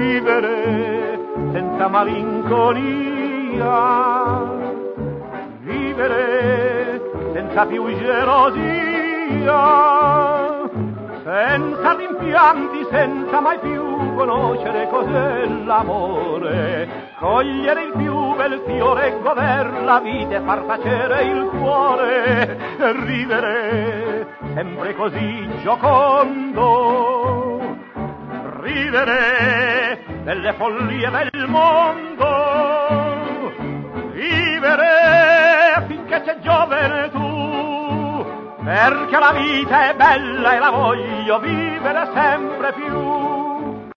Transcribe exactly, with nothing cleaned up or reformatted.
vivere senza malinconia, vivere senza più gelosia, senza rimpianti, senza mai più conoscere cos'è l'amore, cogliere il più bel fiore e goder la vita e far tacere il cuore, e ridere sempre così giocondo, ridere delle follie del mondo, vivere finché c'è gioventù, perché la vita è bella e la voglio vivere sempre più.